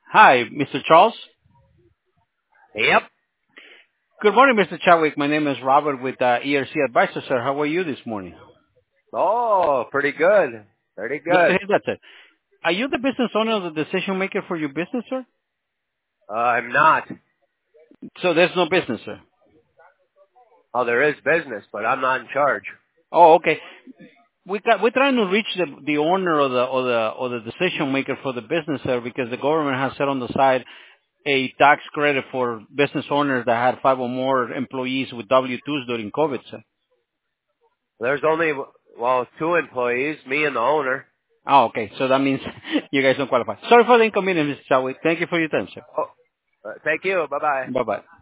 Hi, Mr. Charles. Yep. Good morning, Mr. Chadwick. My name is Robert with ERC Advisors, sir. How are you this morning? Oh, pretty good. Pretty Good to good. hear that, sir. Are you the business owner or the decision maker for your business, sir? I'm not. So there's no business, sir. Oh, there is business, but I'm not in charge. Oh, okay. We're trying to reach the owner or the decision maker for the business, sir, because the government has set on the side a tax credit for business owners that had 5 or more employees with W-2s during COVID, sir. There's only, well, two employees, me and the owner. Oh, okay. So that means you guys don't qualify. Sorry for the inconvenience, Mr. Chadwick. Thank you for your time, sir. Oh, thank you. Bye-bye. Bye-bye.